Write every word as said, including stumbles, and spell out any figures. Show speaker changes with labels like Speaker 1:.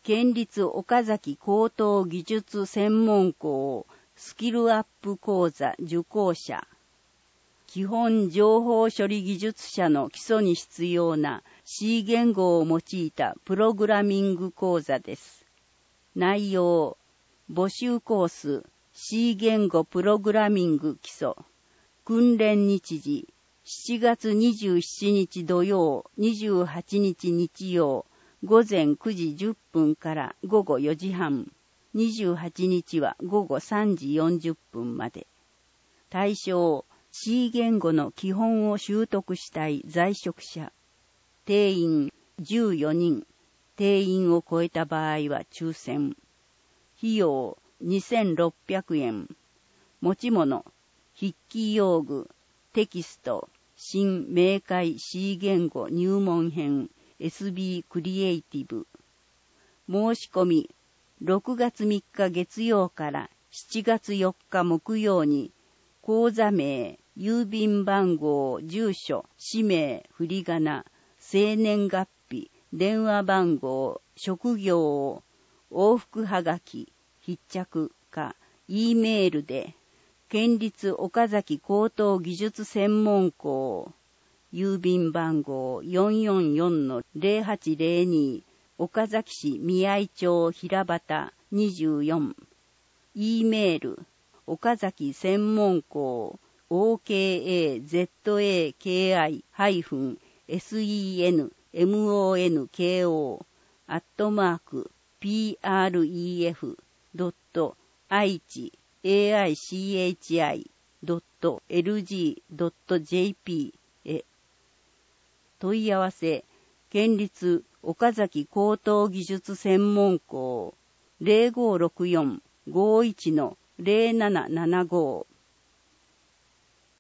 Speaker 1: 県立岡崎高等技術専門校スキルアップ講座受講者、基本情報処理技術者の基礎に必要な C 言語を用いたプログラミング講座です。内容、募集コース C 言語プログラミング基礎、訓練日時しちがつにじゅうしちにち土曜、にじゅうはちにち日曜、午前くじじゅっぷんから午後よじはん、にじゅうはちにちは午後さんじよんじゅっぷんまで。対象、C 言語の基本を習得したい在職者。定員じゅうよにん、定員を超えた場合は抽選。費用にせんろっぴゃくえん。持ち物、筆記用具、テキスト、新明解 C 言語入門編 エスビー クリエイティブ。申し込み、ろくがつみっか月曜からしちがつよっか木曜に、口座名、郵便番号、住所、氏名、振り仮名、生年月日、電話番号、職業を往復はがき、必着か、E メールで、県立岡崎高等技術専門校、郵便番号 よんよんよんのゼロはちゼロに、岡崎市宮合町平畑にじゅうよん。E メール、岡崎専門校 オーケーエーゼットエーケーアイ センモンコ アットマーク ピーアールイーエフ ドット アイチ エーアイシーエイチアイ ドット エルジー ドット ジェーピー へ。問い合わせ、県立岡崎高等技術専門校 ゼロごろくよん ごいちのゼロななななご